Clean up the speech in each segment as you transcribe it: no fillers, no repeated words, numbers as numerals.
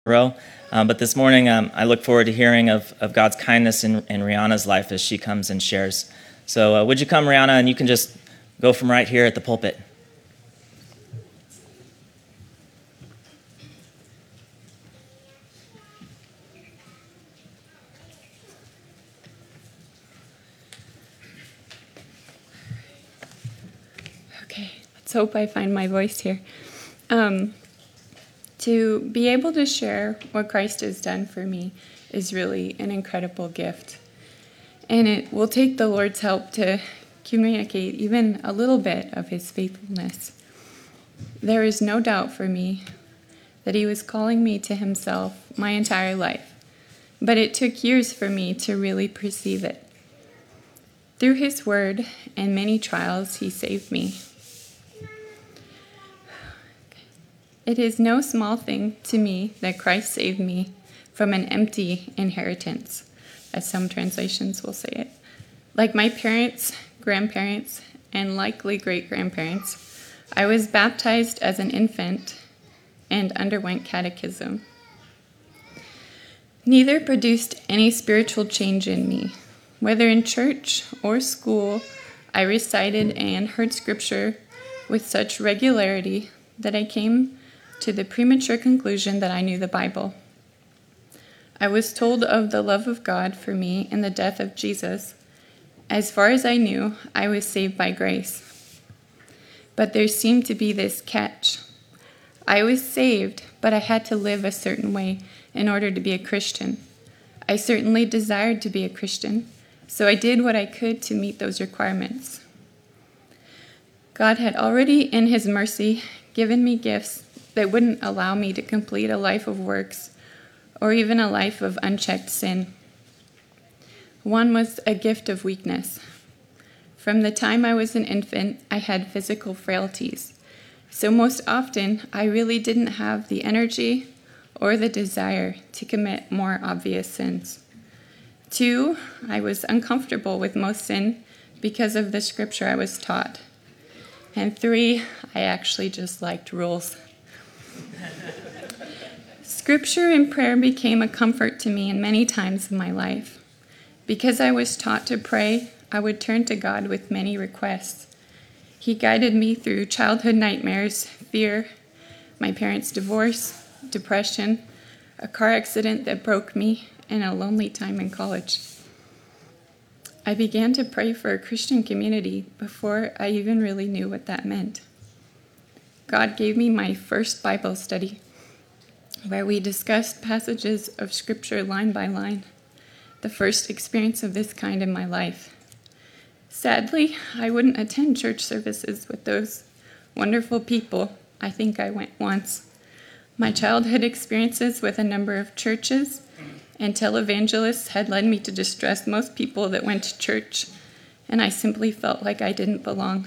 row. But this morning, I look forward to hearing of God's kindness in Rihanna's life as she comes and shares. So would you come, Rihanna, and you can just go from right here at the pulpit. Okay, let's hope I find my voice here. To be able to share what Christ has done for me is really an incredible gift. And it will take the Lord's help to communicate even a little bit of his faithfulness. There is no doubt for me that he was calling me to himself my entire life, but it took years for me to really perceive it. Through his word and many trials, he saved me. It is no small thing to me that Christ saved me from an empty inheritance, as some translations will say it. Like my parents, grandparents, and likely great-grandparents, I was baptized as an infant and underwent catechism. Neither produced any spiritual change in me. Whether in church or school, I recited and heard scripture with such regularity that I came to the premature conclusion that I knew the Bible. I was told of the love of God for me in the death of Jesus. As far as I knew, I was saved by grace. But there seemed to be this catch. I was saved, but I had to live a certain way in order to be a Christian. I certainly desired to be a Christian, so I did what I could to meet those requirements. God had already, in his mercy, given me gifts that wouldn't allow me to complete a life of works or even a life of unchecked sin. One was a gift of weakness. From the time I was an infant, I had physical frailties. So most often, I really didn't have the energy or the desire to commit more obvious sins. 2, I was uncomfortable with most sin because of the scripture I was taught. And 3, I actually just liked rules. Scripture and prayer became a comfort to me in many times in my life. Because I was taught to pray, I would turn to God with many requests. He guided me through childhood nightmares, fear, my parents' divorce, depression, a car accident that broke me, and a lonely time in college. I began to pray for a Christian community before I even really knew what that meant. God gave me my first Bible study, where we discussed passages of Scripture line by line, the first experience of this kind in my life. Sadly, I wouldn't attend church services with those wonderful people. I think I went once. My childhood experiences with a number of churches and televangelists had led me to distrust most people that went to church, and I simply felt like I didn't belong.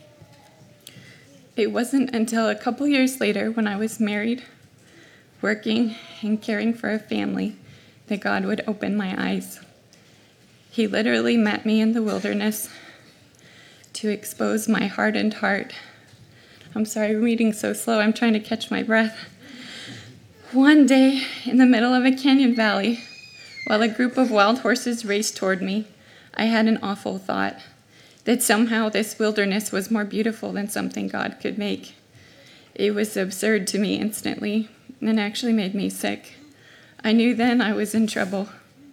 It wasn't until a couple years later, when I was married, working, and caring for a family, that God would open my eyes. He literally met me in the wilderness to expose my hardened heart. I'm sorry, I'm reading so slow, I'm trying to catch my breath. One day, in the middle of a canyon valley, while a group of wild horses raced toward me, I had an awful thought that somehow this wilderness was more beautiful than something God could make. It was absurd to me instantly, and actually made me sick. I knew then I was in trouble.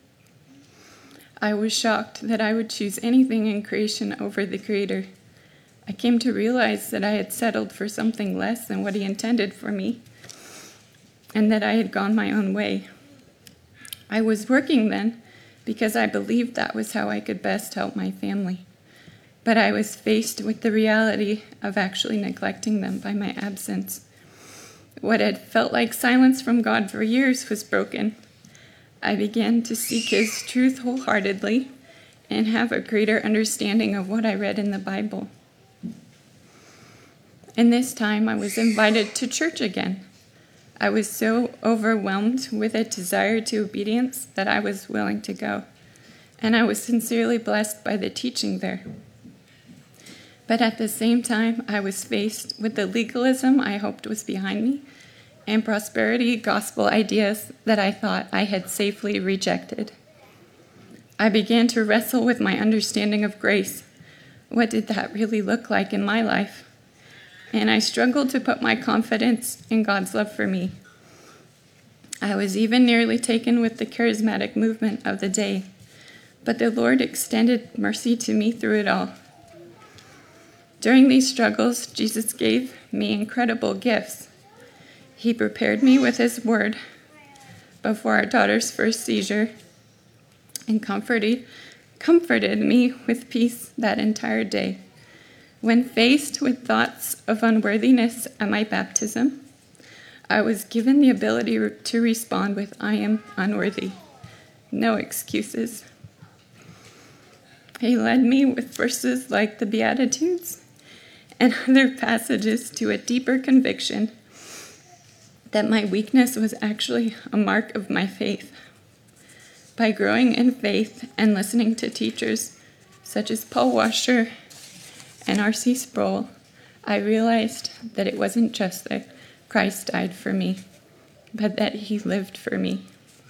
I was shocked that I would choose anything in creation over the Creator. I came to realize that I had settled for something less than what He intended for me, and that I had gone my own way. I was working then because I believed that was how I could best help my family. But I was faced with the reality of actually neglecting them by my absence. What had felt like silence from God for years was broken. I began to seek His truth wholeheartedly and have a greater understanding of what I read in the Bible. And this time I was invited to church again. I was so overwhelmed with a desire to obedience that I was willing to go. And I was sincerely blessed by the teaching there. But at the same time, I was faced with the legalism I hoped was behind me and prosperity gospel ideas that I thought I had safely rejected. I began to wrestle with my understanding of grace. What did that really look like in my life? And I struggled to put my confidence in God's love for me. I was even nearly taken with the charismatic movement of the day, but the Lord extended mercy to me through it all. During these struggles, Jesus gave me incredible gifts. He prepared me with his word before our daughter's first seizure and comforted me with peace that entire day. When faced with thoughts of unworthiness at my baptism, I was given the ability to respond with, "I am unworthy." No excuses. He led me with verses like the Beatitudes and other passages to a deeper conviction that my weakness was actually a mark of my faith. By growing in faith and listening to teachers such as Paul Washer and R.C. Sproul, I realized that it wasn't just that Christ died for me, but that he lived for me.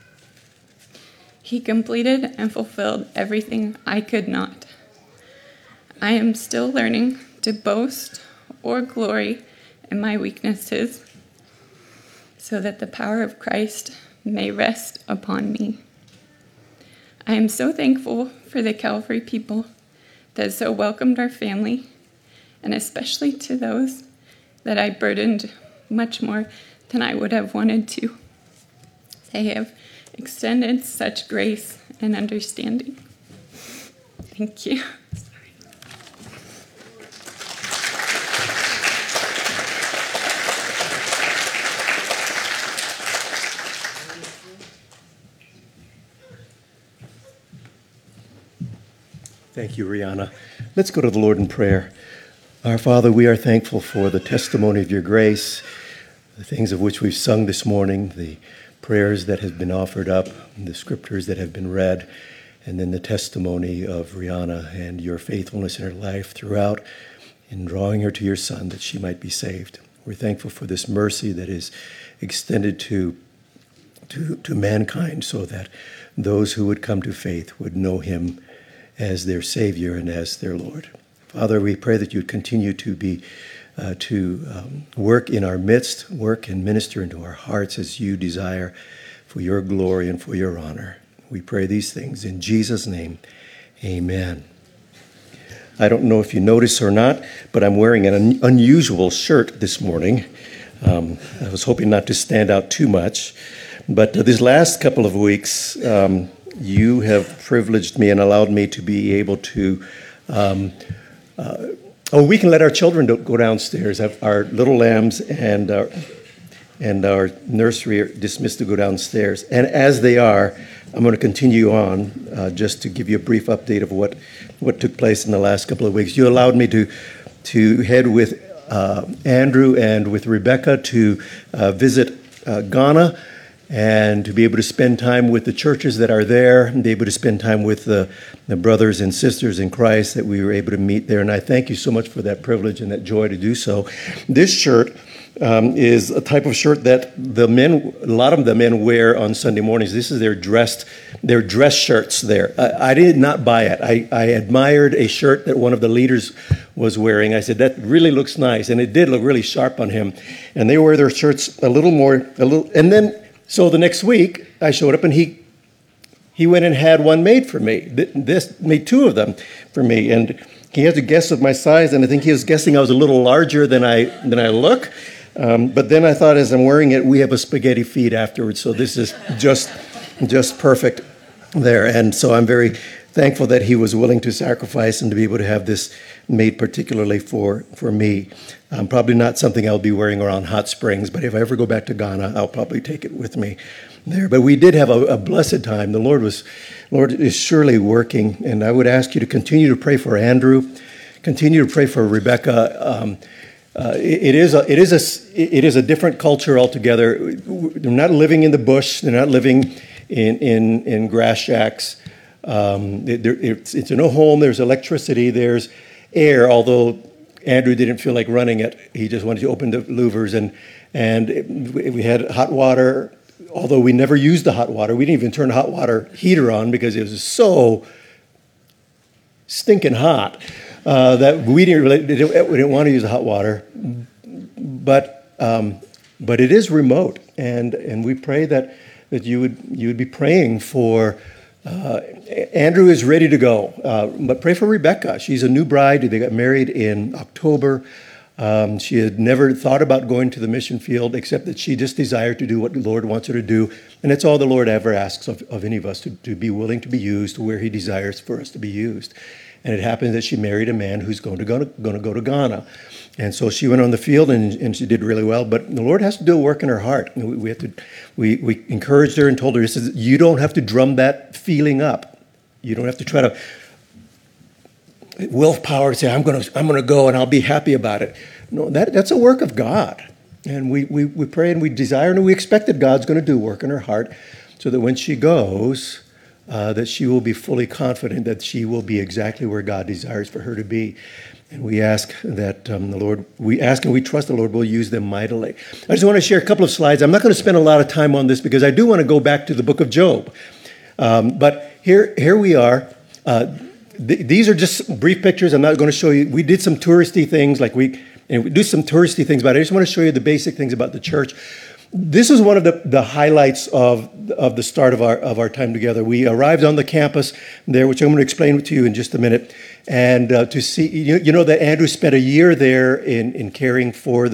He completed and fulfilled everything I could not. I am still learning to boast or glory in my weaknesses so that the power of Christ may rest upon me. I am so thankful for the Calvary people that so welcomed our family, and especially to those that I burdened much more than I would have wanted to. They have extended such grace and understanding. Thank you. Thank you, Rihanna. Let's go to the Lord in prayer. Our Father, we are thankful for the testimony of your grace, the things of which we've sung this morning, the prayers that have been offered up, the scriptures that have been read, and then the testimony of Rihanna and your faithfulness in her life throughout in drawing her to your Son that she might be saved. We're thankful for this mercy that is extended to mankind so that those who would come to faith would know him as their Savior and as their Lord. Father, we pray that you'd continue to work in our midst, work and minister into our hearts as you desire for your glory and for your honor. We pray these things in Jesus' name. Amen. I don't know if you notice or not, but I'm wearing an unusual shirt this morning. I was hoping not to stand out too much, but these last couple of weeks, you have privileged me and allowed me to be able to we can let our children go downstairs. Our little lambs and our nursery are dismissed to go downstairs. And as they are, I'm going to continue on just to give you a brief update of what took place in the last couple of weeks. You allowed me to head with Andrew and with Rebecca to visit Ghana, and to be able to spend time with the churches that are there, and be able to spend time with the brothers and sisters in Christ that we were able to meet there. And I thank you so much for that privilege and that joy to do so. This shirt is a type of shirt that a lot of the men wear on Sunday mornings. This is their dress shirts there. I did not buy it. I admired a shirt that one of the leaders was wearing. I said, that really looks nice. And it did look really sharp on him. And they wear their shirts and then, so the next week, I showed up and he went and had one made for me. This made two of them for me, and he had to guess of my size, and I think he was guessing I was a little larger than I look. But then I thought, as I'm wearing it, we have a spaghetti feed afterwards, so this is just perfect there. And so I'm very thankful that he was willing to sacrifice and to be able to have this made particularly for me. Probably not something I'll be wearing around Hot Springs, but if I ever go back to Ghana, I'll probably take it with me there. But we did have a blessed time. The Lord is surely working, and I would ask you to continue to pray for Andrew, continue to pray for Rebecca. It is a different culture altogether. They're not living in the bush. They're not living in grass shacks. It's in a home. There's electricity. There's air, although Andrew didn't feel like running it. He just wanted to open the louvers And we had hot water, although we never used the hot water. We didn't even turn the hot water heater on because it was so stinking hot that we didn't want to use the hot water. But it is remote, and we pray that you would be praying for. Andrew is ready to go, but pray for Rebecca. She's a new bride. They got married in October. She had never thought about going to the mission field, except that she just desired to do what the Lord wants her to do. And that's all the Lord ever asks of any of us, to be willing to be used where he desires for us to be used. And it happened that she married a man who's going to go to Ghana. And so she went on the field, and she did really well. But the Lord has to do a work in her heart. We encouraged her and told her, you don't have to drum that feeling up. You don't have to try to willpower to say, I'm going to go and I'll be happy about it. No, that's a work of God. And we pray and we desire and we expect that God's going to do work in her heart so that when she goes, that she will be fully confident that she will be exactly where God desires for her to be. And we ask that we ask and we trust the Lord will use them mightily. I just want to share a couple of slides. I'm not going to spend a lot of time on this because I do want to go back to the book of Job. But here we are. These are just brief pictures. I'm not going to show you. We did some touristy things, we do some touristy things, but I just want to show you the basic things about the church. This is one of the highlights of the start of our time together. We arrived on the campus there, which I'm going to explain to you in just a minute, and to see, you know that Andrew spent a year there in caring for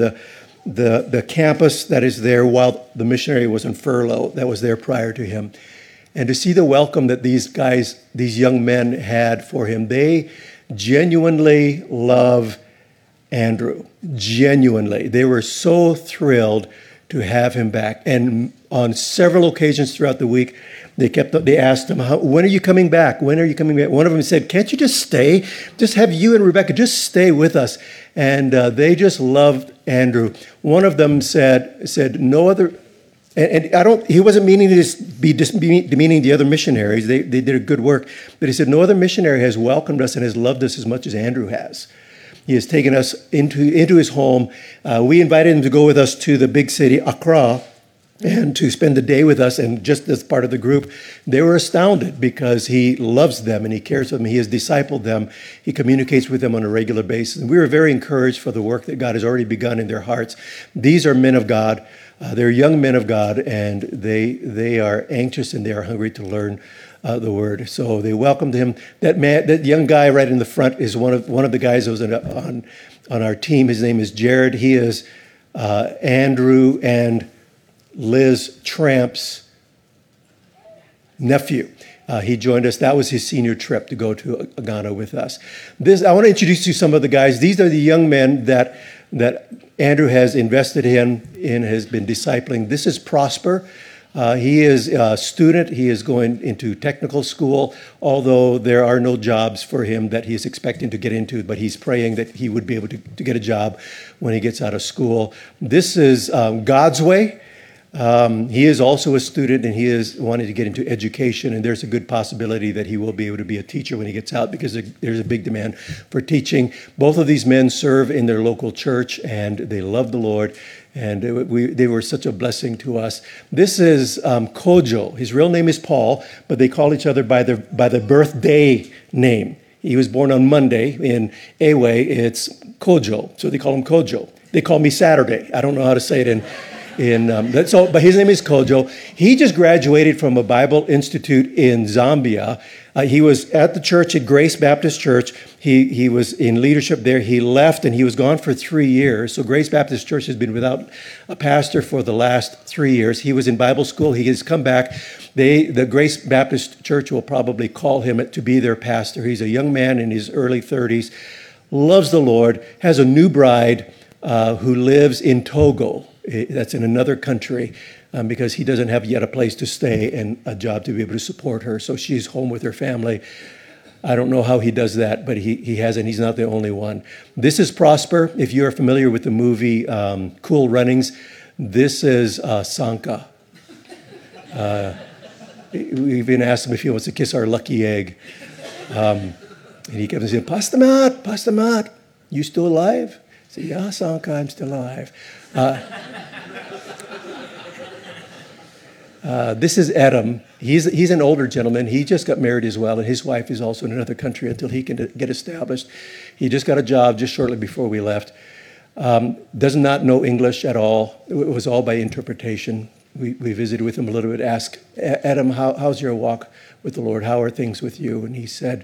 the campus that is there while the missionary was on furlough that was there prior to him. And to see the welcome that these young men had for him. They genuinely love Andrew. Genuinely. They were so thrilled to have him back. And on several occasions throughout the week, they asked him, when are you coming back? When are you coming back? One of them said, can't you just stay? Just have you and Rebecca just stay with us. And they just loved Andrew. One of them said no other... And he wasn't meaning to be demeaning the other missionaries. They did a good work. But he said, no other missionary has welcomed us and has loved us as much as Andrew has. He has taken us into his home. We invited him to go with us to the big city, Accra, and to spend the day with us. And just as part of the group, they were astounded because he loves them and he cares for them. He has discipled them. He communicates with them on a regular basis. And we were very encouraged for the work that God has already begun in their hearts. These are men of God. They're young men of God, and they are anxious and they are hungry to learn the word. So they welcomed him. That young guy right in the front is one of the guys that was on our team. His name is Jared. He is Andrew and Liz Tramp's nephew. He joined us. That was his senior trip to go to Ghana with us. I want to introduce you to some of the guys. These are the young men that Andrew has invested in and has been discipling. This is Prosper. He is a student. He is going into technical school, although there are no jobs for him that he is expecting to get into, but he's praying that he would be able to get a job when he gets out of school. This is God's Way. He is also a student, and he is wanting to get into education, and there's a good possibility that he will be able to be a teacher when he gets out because there's a big demand for teaching. Both of these men serve in their local church, and they love the Lord, and they were such a blessing to us. This is Kojo. His real name is Paul, but they call each other by the birthday name. He was born on Monday. In Ewe, it's Kojo, so they call him Kojo. They call me Saturday. I don't know how to say it but his name is Kojo. He just graduated from a Bible Institute in Zambia. He was at the church at Grace Baptist Church. He was in leadership there. He left and he was gone for 3 years. So Grace Baptist Church has been without a pastor for the last 3 years. He was in Bible school. He has come back. The Grace Baptist Church will probably call him to be their pastor. He's a young man in his early 30s, loves the Lord, has a new bride who lives in Togo. That's in another country because he doesn't have yet a place to stay and a job to be able to support her. So she's home with her family. I don't know how he does that, but he has, and he's not the only one. This is Prosper. If you're familiar with the movie Cool Runnings, this is Sanka. We even asked him if he wants to kiss our lucky egg. And he kept saying, Pastor Matt, you still alive? I said, yeah, Sanka, I'm still alive. This is Adam. He's an older gentleman. He just got married as well, and his wife is also in another country until he can get established. He just got a job just shortly before we left. Does not know English at all. It was all by interpretation. We visited with him a little bit, asked, Adam, how's your walk with the Lord? How are things with you? And he said,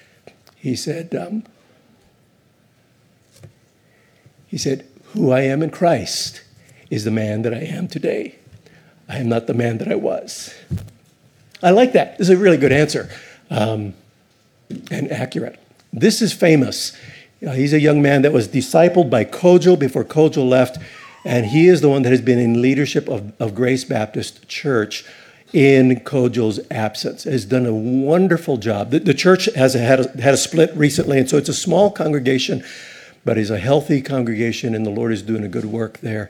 who I am in Christ is the man that I am today. I am not the man that I was. I like that. This is a really good answer and accurate. This is famous. He's a young man that was discipled by Kojo before Kojo left, and he is the one that has been in leadership of Grace Baptist Church in Kojo's absence. Has done a wonderful job. The church has had a split recently, and so it's a small congregation, but it's a healthy congregation, and the Lord is doing a good work there.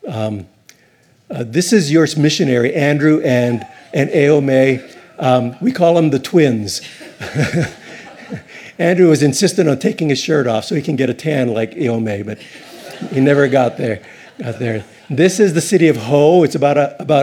This is your missionary, Andrew and Aome. We call them the twins. Andrew was insistent on taking his shirt off so he can get a tan like Aome, but he never got there. This is the city of Ho. It's about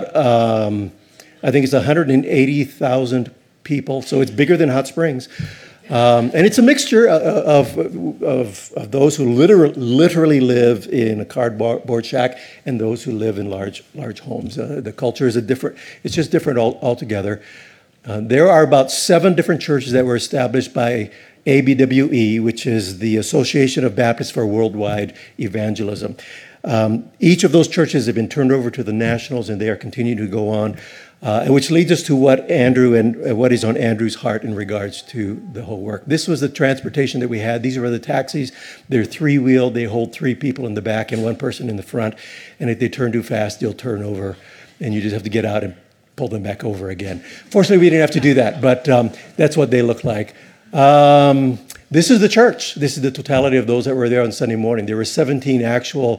I think it's 180,000 people, so it's bigger than Hot Springs. And it's a mixture of those who literally live in a cardboard shack and those who live in large homes. The culture is it's just different altogether. There are about 7 different churches that were established by ABWE, which is the Association of Baptists for Worldwide Evangelism. Each of those churches have been turned over to the Nationals, and they are continuing to go on, which leads us to what Andrew and what is on Andrew's heart in regards to the whole work. This was the transportation that we had. These are the taxis. They're 3-wheeled. They hold 3 people in the back and 1 person in the front. And if they turn too fast, they'll turn over, and you just have to get out and pull them back over again. Fortunately, we didn't have to do that, but that's what they look like. This is the church. This is the totality of those that were there on Sunday morning. There were 17 actual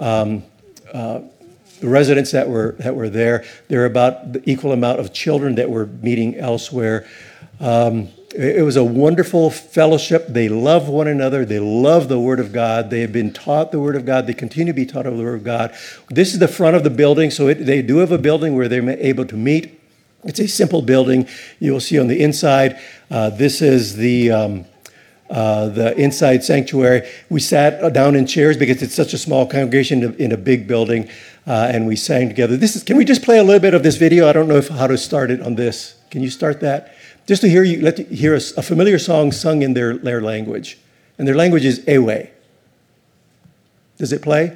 residents that were there. There were about the equal amount of children that were meeting elsewhere. It was a wonderful fellowship. They love one another. They love the Word of God. They have been taught the Word of God. They continue to be taught the Word of God. This is the front of the building, so they do have a building where they're able to meet. It's a simple building. You will see on the inside. This is the inside sanctuary. We sat down in chairs because it's such a small congregation in a big building, and we sang together. Can we just play a little bit of this video? I don't know how to start it on this. Can you start that? Just to hear a familiar song sung in their language. And their language is Ewe. Does it play?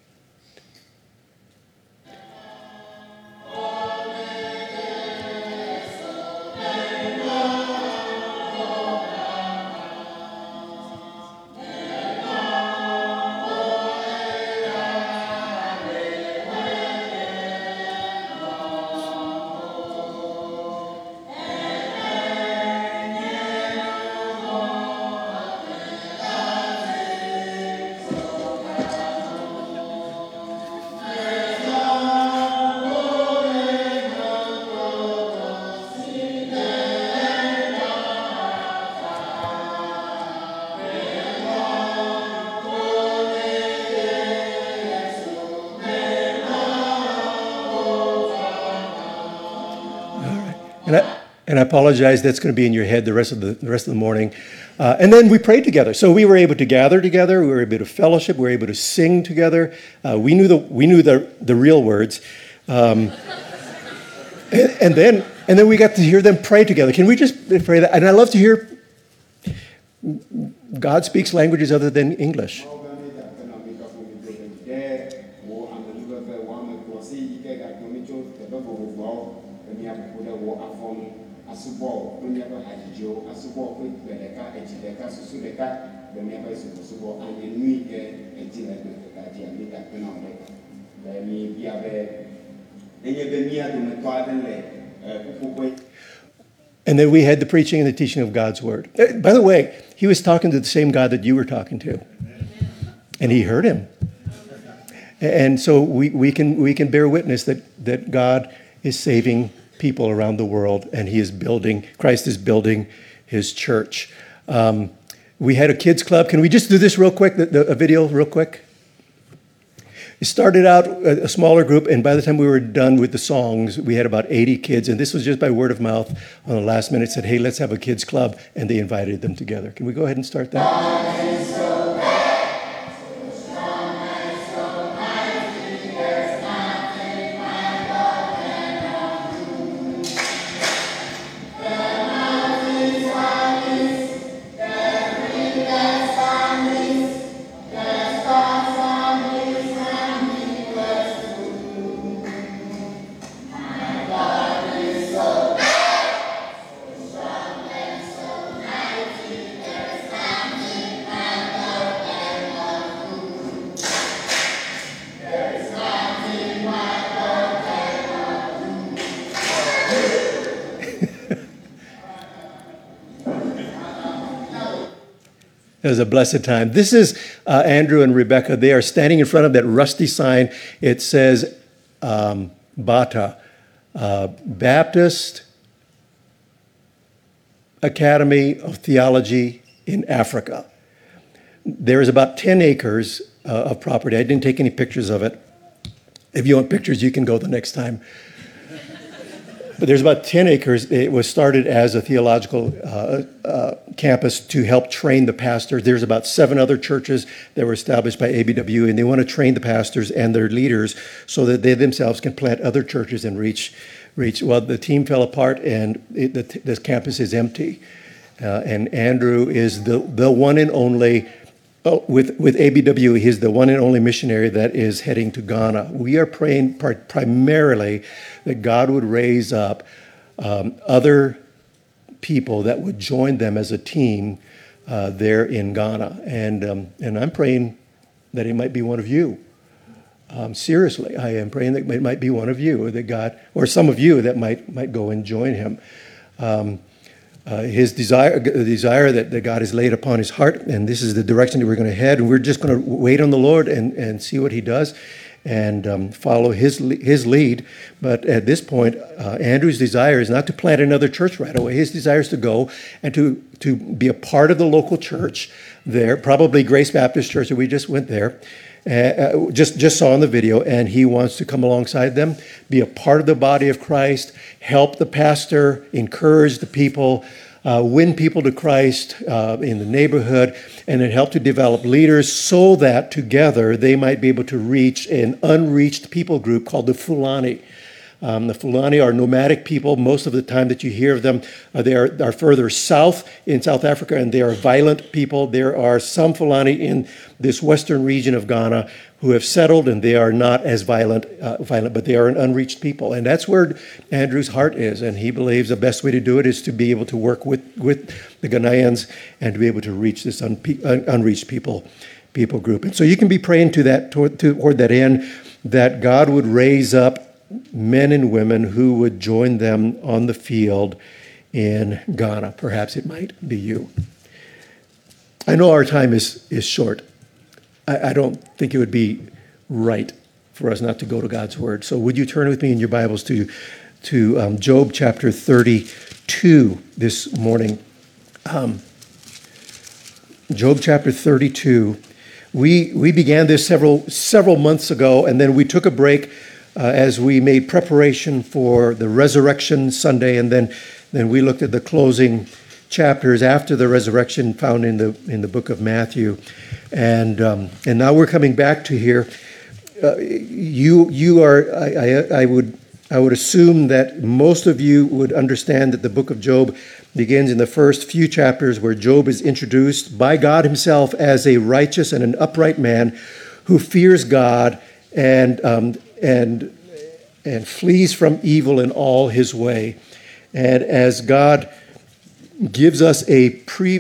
And I apologize, that's going to be in your head the rest of the morning. And then we prayed together. So we were able to gather together. We were able to fellowship. We were able to sing together. We knew the real words. And then we got to hear them pray together. Can we just pray that? And I love to hear God speaks languages other than English. And then we had the preaching and the teaching of God's word. By the way, he was talking to the same God that you were talking to. And he heard him. And so we can bear witness that God is saving people around the world, and Christ is building his church. We had a kids club. Can we just do this real quick, a video real quick? It started out a smaller group, and by the time we were done with the songs, we had about 80 kids, and this was just by word of mouth. On the last minute, said, "Hey, let's have a kids club," and they invited them together. Can we go ahead and start that? It was a blessed time. This is Andrew and Rebecca. They are standing in front of that rusty sign. It says BATA, Baptist Academy of Theology in Africa. There is about 10 acres of property. I didn't take any pictures of it. If you want pictures, you can go the next time. But there's about 10 acres. It was started as a theological campus to help train the pastors. There's about 7 other churches that were established by ABW, and they want to train the pastors and their leaders so that they themselves can plant other churches and reach. Well, the team fell apart, and this campus is empty. And Andrew is the one and only. With ABW, he's the one and only missionary that is heading to Ghana. We are praying primarily that God would raise up other people that would join them as a team there in Ghana. And I'm praying that it might be one of you. Seriously, I am praying that it might be one of you, or that God, or some of you that might go and join him. His desire that God has laid upon his heart, and this is the direction that we're going to head, and we're just going to wait on the Lord and see what he does and follow his lead. But at this point, Andrew's desire is not to plant another church right away. His desire is to go and to be a part of the local church there, probably Grace Baptist Church, and we just went there. Just saw in the video, and he wants to come alongside them, be a part of the body of Christ, help the pastor, encourage the people, win people to Christ in the neighborhood, and then help to develop leaders so that together they might be able to reach an unreached people group called the Fulani. The Fulani are nomadic people. Most of the time that you hear of them, they are further south in South Africa, and they are violent people. There are some Fulani in this western region of Ghana who have settled, and they are not as violent, but they are an unreached people. And that's where Andrew's heart is, and he believes the best way to do it is to be able to work with the Ghanaians and to be able to reach this unreached people group. And so you can be praying to that toward that end, that God would raise up men and women who would join them on the field in Ghana. Perhaps it might be you. I know our time is short. I don't think it would be right for us not to go to God's Word. So would you turn with me in your Bibles to Job chapter 32 this morning. Job chapter 32. We began this several months ago, and then we took a break as we made preparation for the Resurrection Sunday, and then we looked at the closing chapters after the resurrection found in the book of Matthew, and now we're coming back to here. You are. I would assume that most of you would understand that the book of Job begins in the first few chapters, where Job is introduced by God himself as a righteous and an upright man who fears God and flees from evil in all his way. And as God gives us a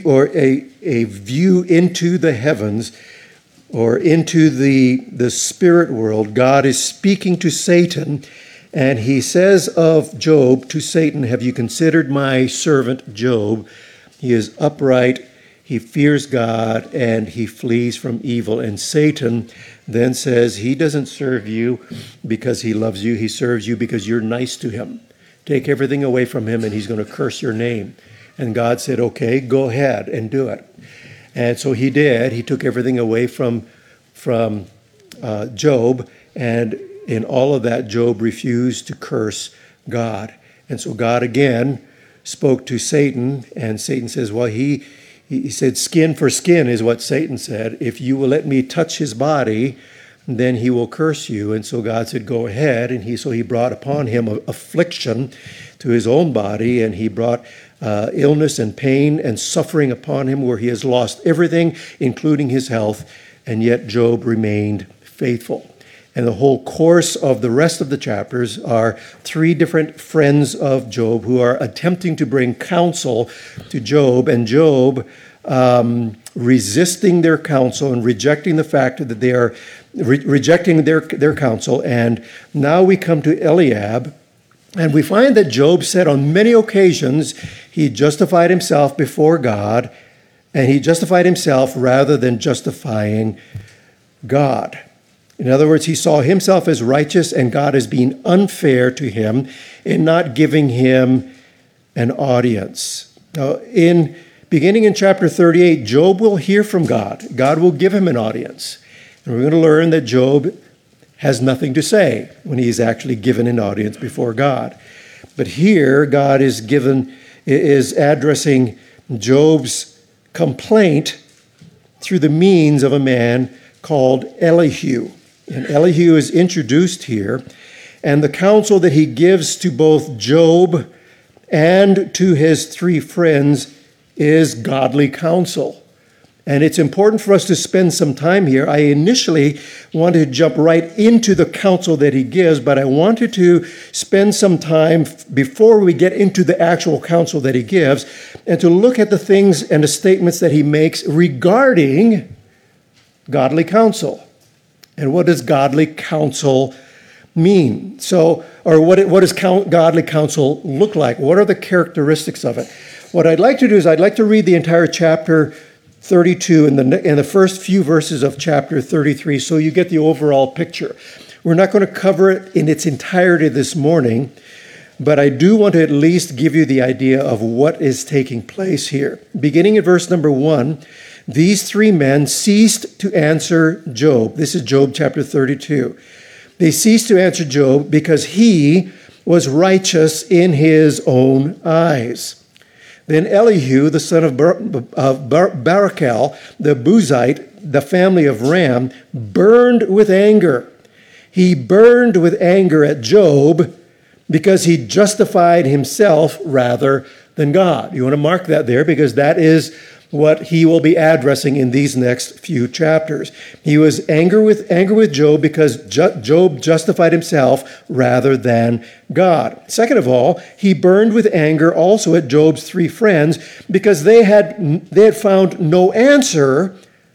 view into the heavens or into the spirit world, God is speaking to Satan, and he says of Job to Satan, "Have you considered my servant Job? He is upright, he fears God, and he flees from evil." And Satan then says he doesn't serve you because he loves you. He serves you because you're nice to him. Take everything away from him and he's going to curse your name. And God said, okay, go ahead and do it. And so he did. He took everything away from Job, and in all of that, Job refused to curse God. And so God again spoke to Satan, and Satan says, well, he said, skin for skin is what Satan said. If you will let me touch his body, then he will curse you. And so God said, go ahead. And so he brought upon him affliction to his own body, and he brought illness and pain and suffering upon him, where he has lost everything, including his health. And yet Job remained faithful. And the whole course of the rest of the chapters are three different friends of Job who are attempting to bring counsel to Job, and Job resisting their counsel and rejecting the fact that they are rejecting their counsel. And now we come to Eliab, and we find that Job said on many occasions he justified himself before God, and he justified himself rather than justifying God. In other words, he saw himself as righteous and God as being unfair to him in not giving him an audience. Now, beginning in chapter 38, Job will hear from God. God will give him an audience. And we're going to learn that Job has nothing to say when he's actually given an audience before God. But here, God is addressing Job's complaint through the means of a man called Elihu. And Elihu is introduced here, and the counsel that he gives to both Job and to his three friends is godly counsel. And it's important for us to spend some time here. I initially wanted to jump right into the counsel that he gives, but I wanted to spend some time before we get into the actual counsel that he gives, and to look at the things and the statements that he makes regarding godly counsel. And what does godly counsel mean? What does godly counsel look like? What are the characteristics of it? What I'd like to do is I'd like to read the entire chapter 32 and the first few verses of chapter 33, so you get the overall picture. We're not going to cover it in its entirety this morning, but I do want to at least give you the idea of what is taking place here. Beginning at verse number 1, these three men ceased to answer Job. This is Job chapter 32. They ceased to answer Job because he was righteous in his own eyes. Then Elihu, the son of Barachel, the Buzite, the family of Ram, burned with anger. He burned with anger at Job because he justified himself rather than God. You want to mark that there, because that is what he will be addressing in these next few chapters. He was angry with Job because Job justified himself rather than God. Second of all, he burned with anger also at Job's three friends because they had found no answer,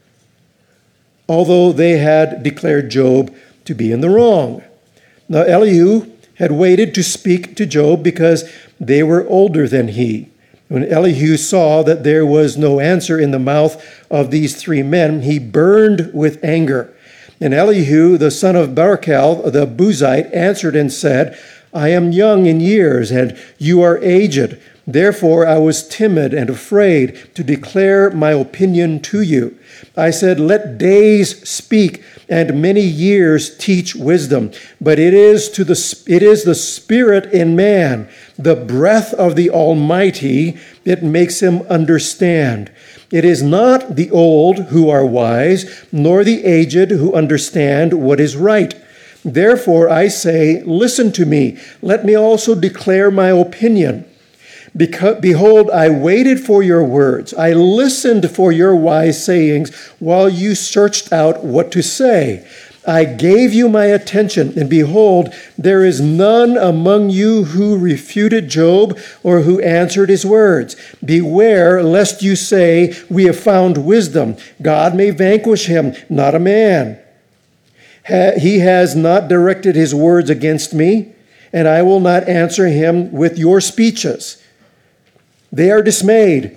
although they had declared Job to be in the wrong. Now Elihu had waited to speak to Job because they were older than he. When Elihu saw that there was no answer in the mouth of these three men, he burned with anger. And Elihu, the son of Barachel, the Buzite, answered and said, I am young in years, and you are aged. Therefore I was timid and afraid to declare my opinion to you. I said, let days speak, and many years teach wisdom. But it is the spirit in man, the breath of the Almighty, that makes him understand. It is not the old who are wise, nor the aged who understand what is right. Therefore I say, listen to me. Let me also declare my opinion. Behold, I waited for your words. I listened for your wise sayings while you searched out what to say. I gave you my attention, and behold, there is none among you who refuted Job or who answered his words. Beware lest you say, we have found wisdom. God may vanquish him, not a man. He has not directed his words against me, and I will not answer him with your speeches. They are dismayed.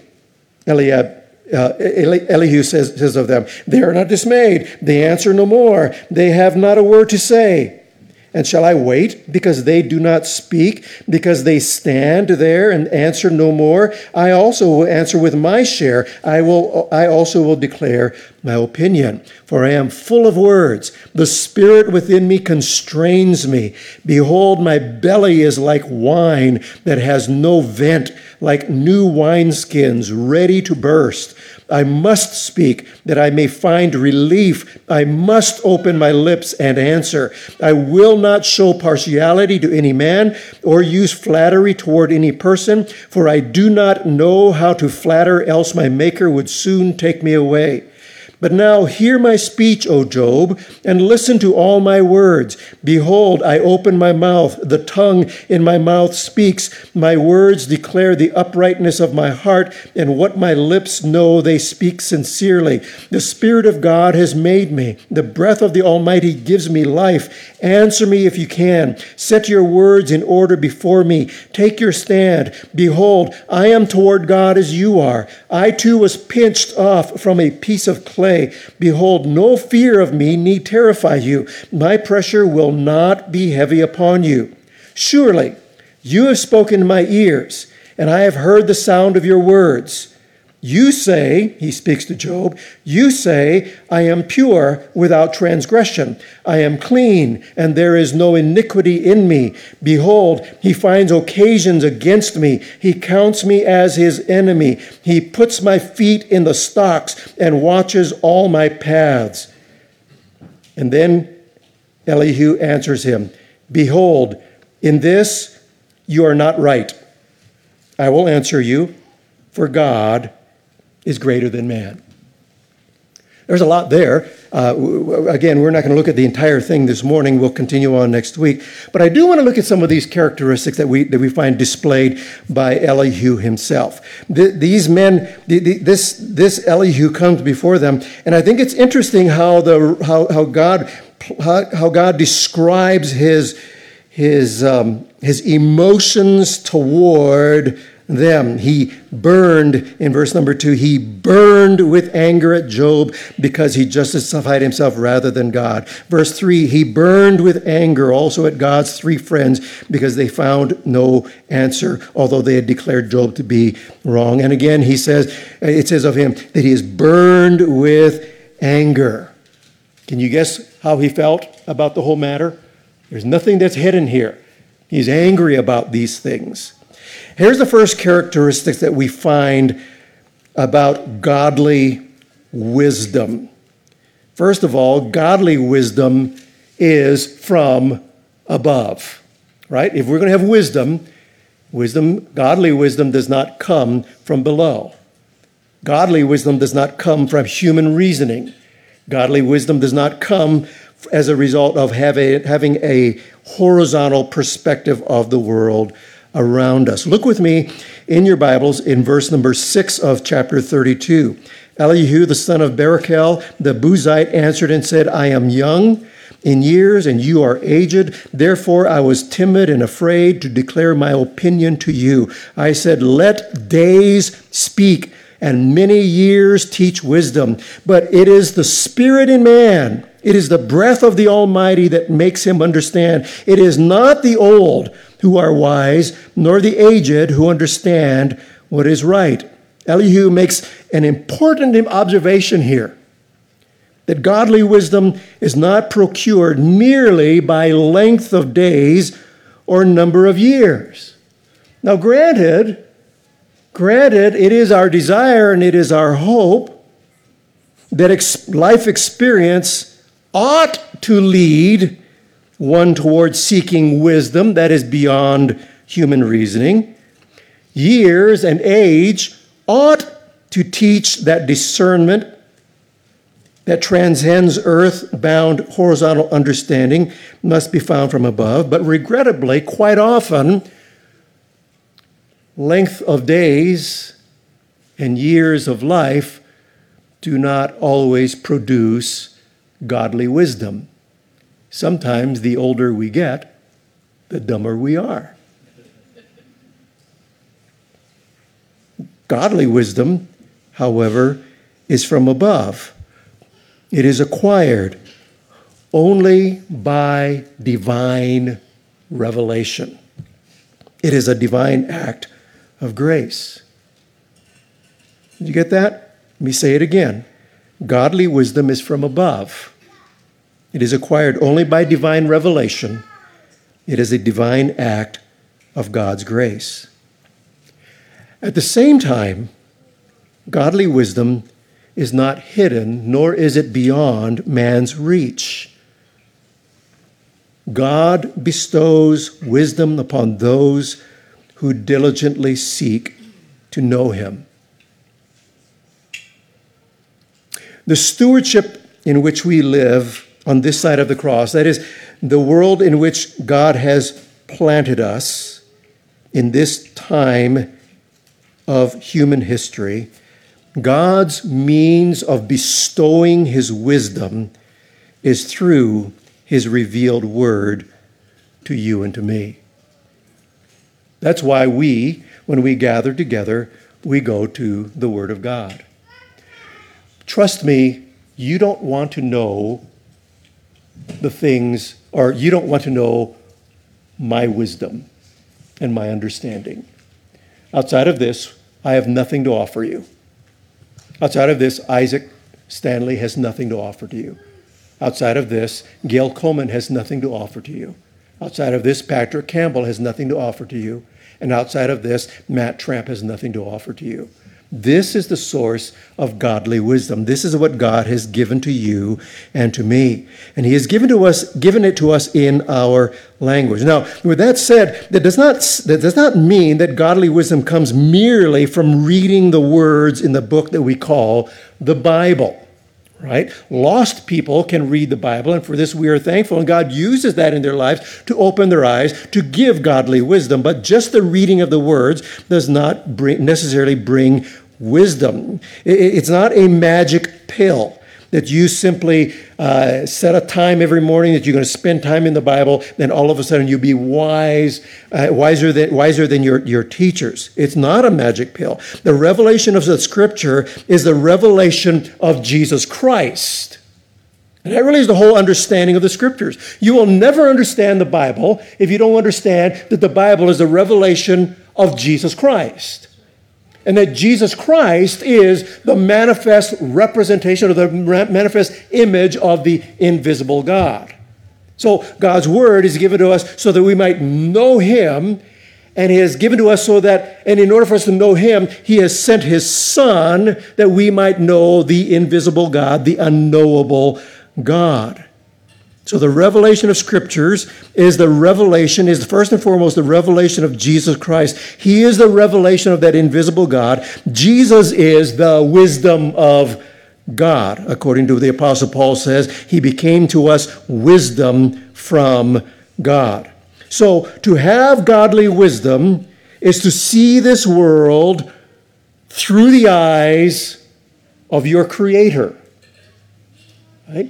Elihu says of them, they are not dismayed. They answer no more. They have not a word to say. And shall I wait because they do not speak, because they stand there and answer no more? I also will answer with my share. I also will declare my opinion, for I am full of words. The spirit within me constrains me. Behold, my belly is like wine that has no vent, like new wineskins ready to burst. I must speak that I may find relief. I must open my lips and answer. I will not show partiality to any man or use flattery toward any person, for I do not know how to flatter, else my Maker would soon take me away. But now hear my speech, O Job, and listen to all my words. Behold, I open my mouth. The tongue in my mouth speaks. My words declare the uprightness of my heart, and what my lips know, they speak sincerely. The Spirit of God has made me. The breath of the Almighty gives me life. Answer me if you can. Set your words in order before me. Take your stand. Behold, I am toward God as you are. I too was pinched off from a piece of clay. Behold, no fear of me need terrify you. My pressure will not be heavy upon you. Surely you have spoken in my ears, and I have heard the sound of your words. You say, he speaks to Job, you say, I am pure without transgression. I am clean, and there is no iniquity in me. Behold, he finds occasions against me. He counts me as his enemy. He puts my feet in the stocks and watches all my paths. And then Elihu answers him, behold, in this you are not right. I will answer you, for God is greater than man. There's a lot there. Again, we're not going to look at the entire thing this morning. We'll continue on next week. But I do want to look at some of these characteristics that we find displayed by Elihu himself. These men, this Elihu comes before them, and I think it's interesting how God describes his emotions toward them. He burned, in verse number 2, he burned with anger at Job because he justified himself rather than God. Verse 3, he burned with anger also at God's three friends because they found no answer, although they had declared Job to be wrong. And again, it says of him that he is burned with anger. Can you guess how he felt about the whole matter? There's nothing that's hidden here. He's angry about these things. Here's the first characteristic that we find about godly wisdom. First of all, godly wisdom is from above, right? If we're going to have wisdom, godly wisdom does not come from below. Godly wisdom does not come from human reasoning. Godly wisdom does not come as a result of having a horizontal perspective of the world around us. Look with me in your Bibles in verse number 6 of chapter 32. Elihu, the son of Barachel, the Buzite, answered and said, I am young in years, and you are aged. Therefore I was timid and afraid to declare my opinion to you. I said, let days speak, and many years teach wisdom. But it is the spirit in man, it is the breath of the Almighty that makes him understand. It is not the old who are wise, nor the aged who understand what is right. Elihu makes an important observation here, that godly wisdom is not procured merely by length of days or number of years. Now, granted, it is our desire and it is our hope that life experience ought to lead one towards seeking wisdom that is beyond human reasoning. Years and age ought to teach that discernment that transcends earth-bound horizontal understanding must be found from above. But regrettably, quite often, length of days and years of life do not always produce godly wisdom. Sometimes the older we get, the dumber we are. Godly wisdom, however, is from above. It is acquired only by divine revelation. It is a divine act of grace. Did you get that? Let me say it again. Godly wisdom is from above. It is acquired only by divine revelation. It is a divine act of God's grace. At the same time, godly wisdom is not hidden, nor is it beyond man's reach. God bestows wisdom upon those who diligently seek to know him. The stewardship in which we live on this side of the cross, that is, the world in which God has planted us in this time of human history, God's means of bestowing his wisdom is through his revealed word to you and to me. That's why when we gather together, we go to the Word of God. Trust me, you don't want to know the things, or you don't want to know my wisdom and my understanding. Outside of this, I have nothing to offer you. Outside of this, Isaac Stanley has nothing to offer to you. Outside of this, Gail Coleman has nothing to offer to you. Outside of this, Patrick Campbell has nothing to offer to you. And outside of this, Matt Tramp has nothing to offer to you. This is the source of godly wisdom. This is what God has given to you and to me. And he has given it to us in our language. Now, with that said, that does not mean that godly wisdom comes merely from reading the words in the book that we call the Bible. Right? Lost people can read the Bible, and for this we are thankful. And God uses that in their lives to open their eyes, to give godly wisdom. But just the reading of the words does not necessarily bring wisdom. It's not a magic pill that you simply set a time every morning that you're going to spend time in the Bible, then all of a sudden you'll be wiser than your teachers. It's not a magic pill. The revelation of the Scripture is the revelation of Jesus Christ. And that really is the whole understanding of the Scriptures. You will never understand the Bible if you don't understand that the Bible is the revelation of Jesus Christ. And that Jesus Christ is the manifest representation, or the manifest image of the invisible God. So God's word is given to us so that we might know him, and he has given to us so that, and in order for us to know him, he has sent his Son that we might know the invisible God, the unknowable God. So the revelation of Scriptures is first and foremost the revelation of Jesus Christ. He is the revelation of that invisible God. Jesus is the wisdom of God. According to the Apostle Paul says, he became to us wisdom from God. So to have godly wisdom is to see this world through the eyes of your Creator. Right?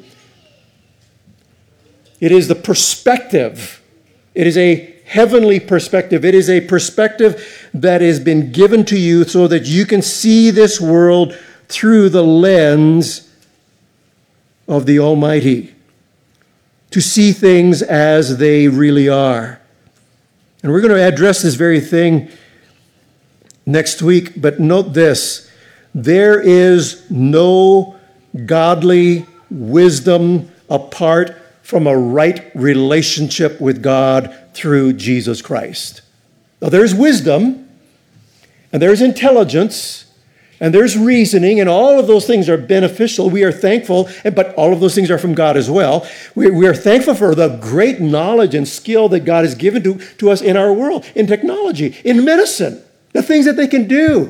It is the perspective. It is a heavenly perspective. It is a perspective that has been given to you so that you can see this world through the lens of the Almighty, to see things as they really are. And we're going to address this very thing next week, but note this: there is no godly wisdom apart from a right relationship with God through Jesus Christ. Now, there's wisdom, and there's intelligence, and there's reasoning, and all of those things are beneficial. We are thankful, but all of those things are from God as well. We are thankful for the great knowledge and skill that God has given to us in our world, in technology, in medicine, the things that they can do.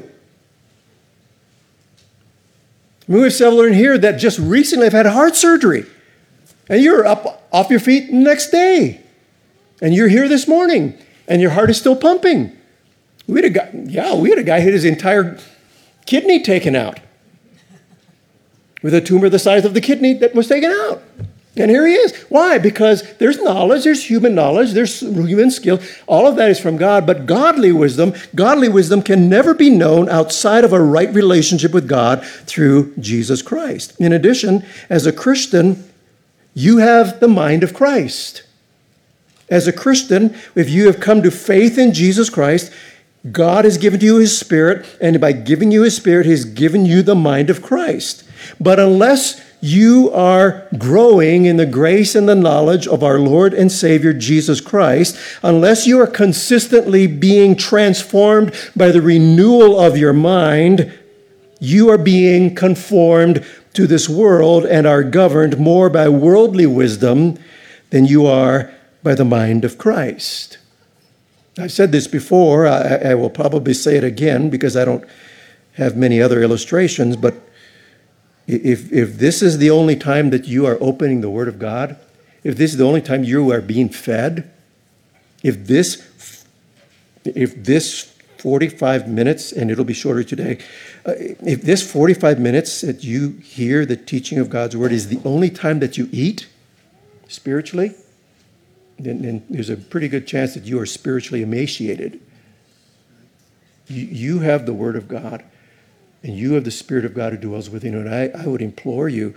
We have several in here that just recently have had heart surgery. And you're up off your feet the next day. And you're here this morning. And your heart is still pumping. We had a guy had his entire kidney taken out. With a tumor the size of the kidney that was taken out. And here he is. Why? Because there's knowledge, there's human skill. All of that is from God. But godly wisdom can never be known outside of a right relationship with God through Jesus Christ. In addition, as a Christian, You have the mind of Christ. As a Christian, if you have come to faith in Jesus Christ, God has given you his Spirit, and by giving you his Spirit, he's given you the mind of Christ. But unless you are growing in the grace and the knowledge of our Lord and Savior Jesus Christ, unless you are consistently being transformed by the renewal of your mind, you are being conformed to this world and are governed more by worldly wisdom than you are by the mind of Christ. I've said this before. I will probably say it again because I don't have many other illustrations, but if this is the only time that you are opening the Word of God, if this is the only time you are being fed, if this 45 minutes, and it'll be shorter today, if this 45 minutes that you hear the teaching of God's Word is the only time that you eat spiritually, then there's a pretty good chance that you are spiritually emaciated. You have the Word of God, and you have the Spirit of God who dwells within you. And I would implore you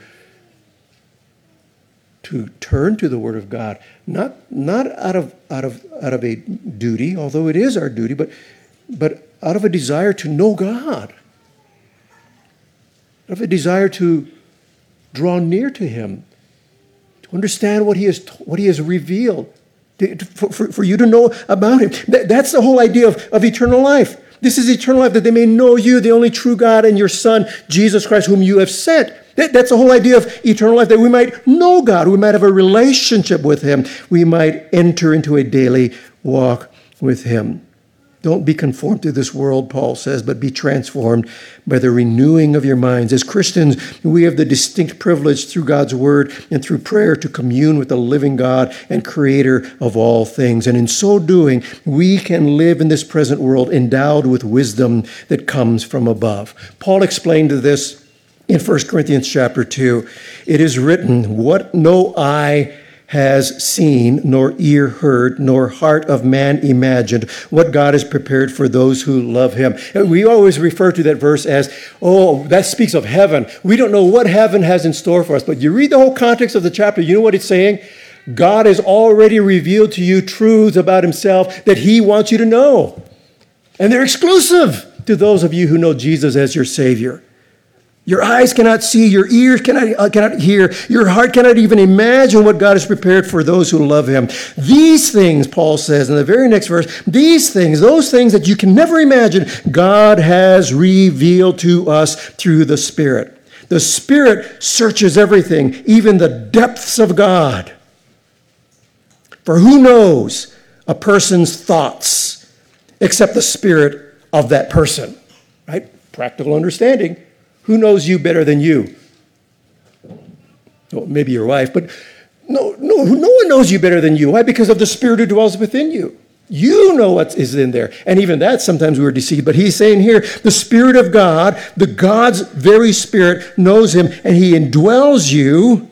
to turn to the Word of God, not out of a duty, although it is our duty, but out of a desire to know God, out of a desire to draw near to Him, to understand what He has revealed, for you to know about Him. That's the whole idea of eternal life. This is eternal life, that they may know you, the only true God, and your Son, Jesus Christ, whom you have sent. That's the whole idea of eternal life, that we might know God, we might have a relationship with Him, we might enter into a daily walk with Him. Don't be conformed to this world, Paul says, but be transformed by the renewing of your minds. As Christians, we have the distinct privilege through God's Word and through prayer to commune with the living God and Creator of all things. And in so doing, we can live in this present world endowed with wisdom that comes from above. Paul explained this in 1 Corinthians chapter 2. It is written, "What no eye has seen, nor ear heard, nor heart of man imagined, what God has prepared for those who love Him." And we always refer to that verse as, oh, that speaks of heaven. We don't know what heaven has in store for us, but you read the whole context of the chapter, you know what it's saying? God has already revealed to you truths about Himself that He wants you to know. And they're exclusive to those of you who know Jesus as your Savior. Your eyes cannot see, your ears cannot hear, your heart cannot even imagine what God has prepared for those who love Him. These things, Paul says in the very next verse, these things, those things that you can never imagine, God has revealed to us through the Spirit. The Spirit searches everything, even the depths of God. For who knows a person's thoughts except the spirit of that person? Right? Practical understanding. Who knows you better than you? Well, maybe your wife, but no one knows you better than you. Why? Because of the Spirit who dwells within you. You know what is in there. And even that, sometimes we're deceived. But he's saying here, the Spirit of God, the God's very Spirit, knows Him, and He indwells you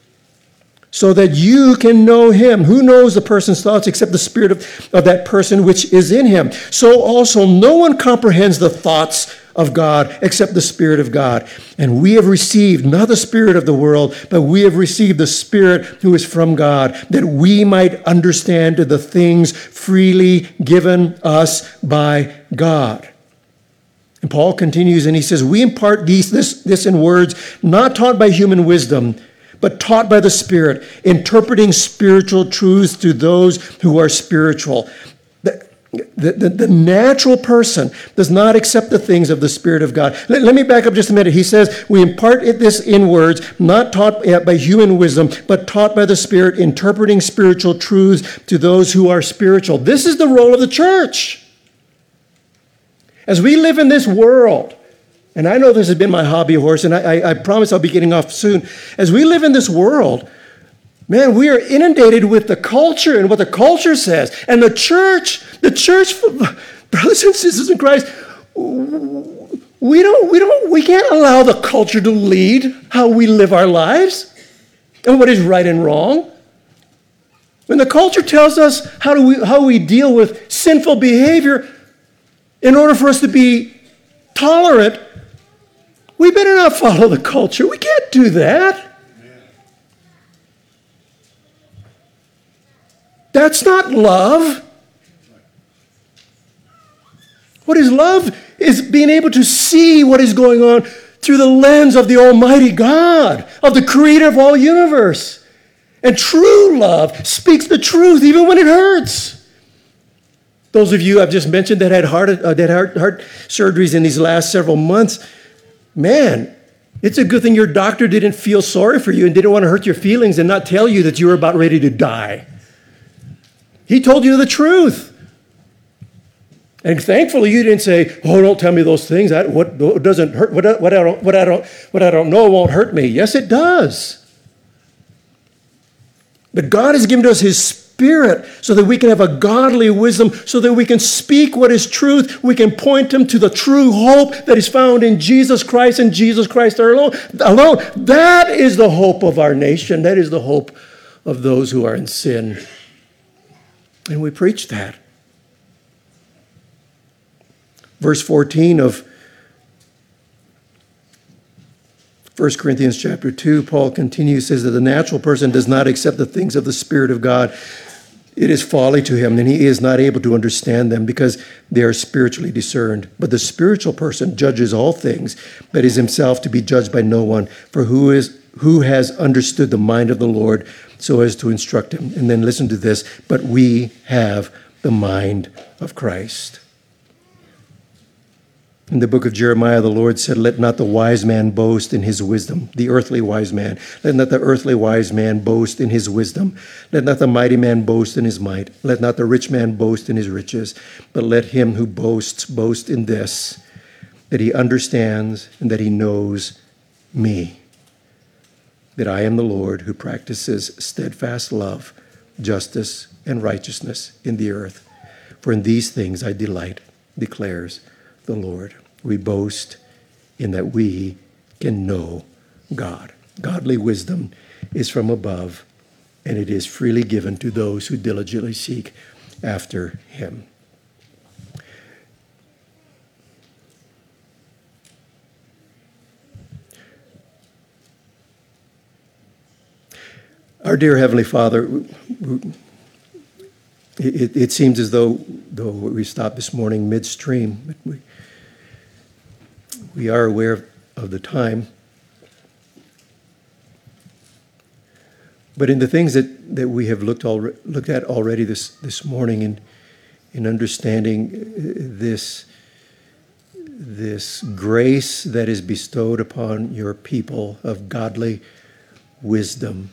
so that you can know Him. Who knows the person's thoughts except the spirit of that person which is in him? So also no one comprehends the thoughts of God except the Spirit of God. And we have received not the spirit of the world, but we have received the Spirit who is from God, that we might understand the things freely given us by God. And Paul continues and he says, we impart this in words not taught by human wisdom, but taught by the Spirit, interpreting spiritual truths to those who are spiritual. The natural person does not accept the things of the Spirit of God. Let me back up just a minute. He says, we impart this in words, not taught by human wisdom, but taught by the Spirit, interpreting spiritual truths to those who are spiritual. This is the role of the church. As we live in this world, and I know this has been my hobby horse, and I promise I'll be getting off soon. As we live in this world, man, we are inundated with the culture and what the culture says. And the church, brothers and sisters in Christ, we can't allow the culture to lead how we live our lives and what is right and wrong. When the culture tells us how we deal with sinful behavior, in order for us to be tolerant, we better not follow the culture. We can't do that. That's not love. What is love? Is being able to see what is going on through the lens of the Almighty God, of the creator of all universe. And true love speaks the truth even when it hurts. Those of you I've just mentioned that had heart surgeries in these last several months, man, it's a good thing your doctor didn't feel sorry for you and didn't want to hurt your feelings and not tell you that you were about ready to die. He told you the truth. And thankfully, you didn't say, "Oh, don't tell me those things. What doesn't hurt? What I don't know won't hurt me." Yes, it does. But God has given us His Spirit so that we can have a godly wisdom, so that we can speak what is truth. We can point them to the true hope that is found in Jesus Christ and Jesus Christ alone. That is the hope of our nation. That is the hope of those who are in sin. And we preach that. Verse 14 of 1 Corinthians chapter 2, Paul continues, says that the natural person does not accept the things of the Spirit of God. It is folly to him, and he is not able to understand them because they are spiritually discerned. But the spiritual person judges all things, but is himself to be judged by no one. For who has understood the mind of the Lord so as to instruct him? And then listen to this, but we have the mind of Christ. In the book of Jeremiah, the Lord said, "Let not the wise man boast in his wisdom," the earthly wise man. "Let not the earthly wise man boast in his wisdom. Let not the mighty man boast in his might. Let not the rich man boast in his riches. But let him who boasts boast in this, that he understands and that he knows me, that I am the Lord who practices steadfast love, justice, and righteousness in the earth. For in these things I delight, declares the Lord." We boast in that we can know God. Godly wisdom is from above, and it is freely given to those who diligently seek after Him. Our dear Heavenly Father, it seems as though we stopped this morning midstream. We are aware of the time. But in the things that we have looked at already this morning in understanding this grace that is bestowed upon your people of godly wisdom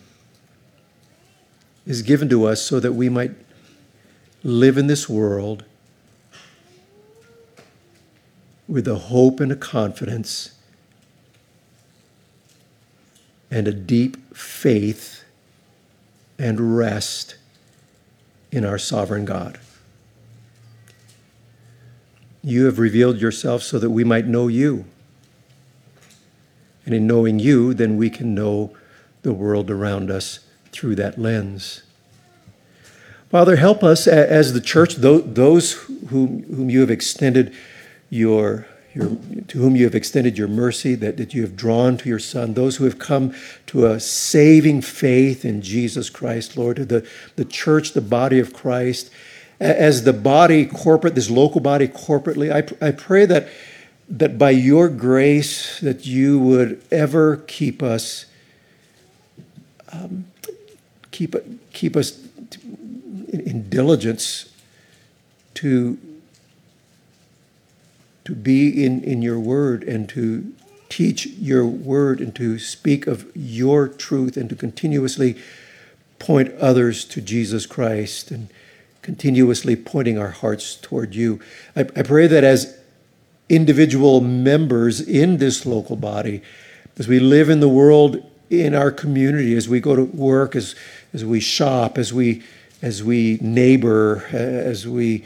is given to us so that we might live in this world with a hope and a confidence and a deep faith and rest in our sovereign God. You have revealed yourself so that we might know you. And in knowing you, then we can know the world around us through that lens. Father, help us as the church, those whom you have extended to whom you have extended your mercy, that you have drawn to your Son, those who have come to a saving faith in Jesus Christ, Lord, to the church, the body of Christ, as the body corporate, this local body corporately, I pray that by your grace that you would ever keep us in diligence to be in your word and to teach your word and to speak of your truth and to continuously point others to Jesus Christ and continuously pointing our hearts toward you. I pray that as individual members in this local body, as we live in the world, in our community, as we go to work, as we shop, as we neighbor, as we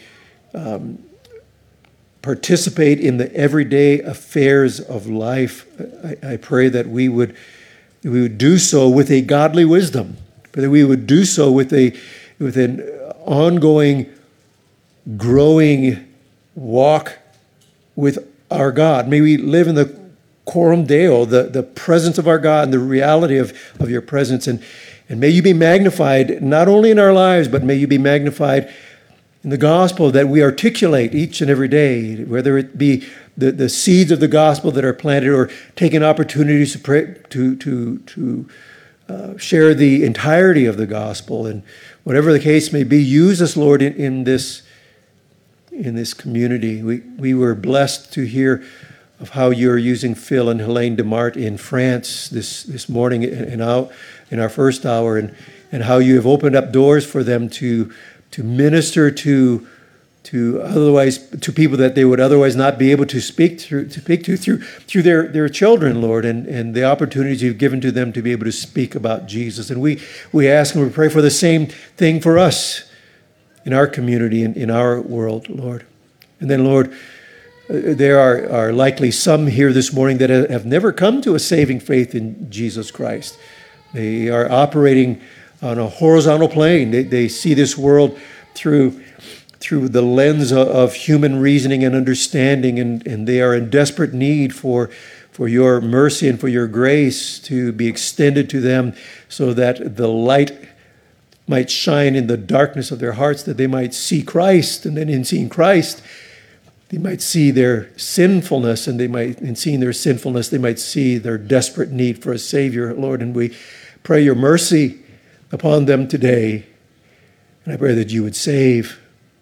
participate in the everyday affairs of life, I pray that we would do so with a godly wisdom, that we would do so with an ongoing, growing walk with our God. May we live in the Coram Deo, the presence of our God and the reality of your presence. And And may you be magnified not only in our lives, but may you be magnified in the gospel that we articulate each and every day, whether it be the seeds of the gospel that are planted or taking opportunities to pray, to share the entirety of the gospel. And whatever the case may be, use us, Lord, in this community. We were blessed to hear of how you're using Phil and Helene Demart in France this morning and out in our first hour, and how you have opened up doors for them to minister to people that they would otherwise not be able to speak to through their children, Lord, and the opportunities you've given to them to be able to speak about Jesus. And we ask and we pray for the same thing for us in our community and in our world, Lord. And then, Lord, there are likely some here this morning that have never come to a saving faith in Jesus Christ. They are operating on a horizontal plane. They see this world through the lens of human reasoning and understanding, and they are in desperate need for your mercy and for your grace to be extended to them so that the light might shine in the darkness of their hearts, that they might see Christ, and then in seeing Christ, they might see their sinfulness, and in seeing their sinfulness, they might see their desperate need for a Savior, Lord. And we pray your mercy upon them today. And I pray that you would save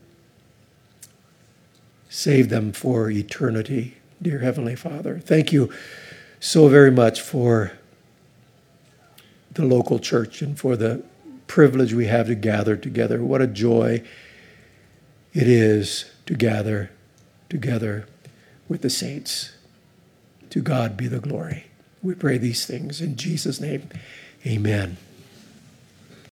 them for eternity, dear Heavenly Father. Thank you so very much for the local church and for the privilege we have to gather together. What a joy it is to gather together with the saints. To God be the glory. We pray these things in Jesus' name. Amen.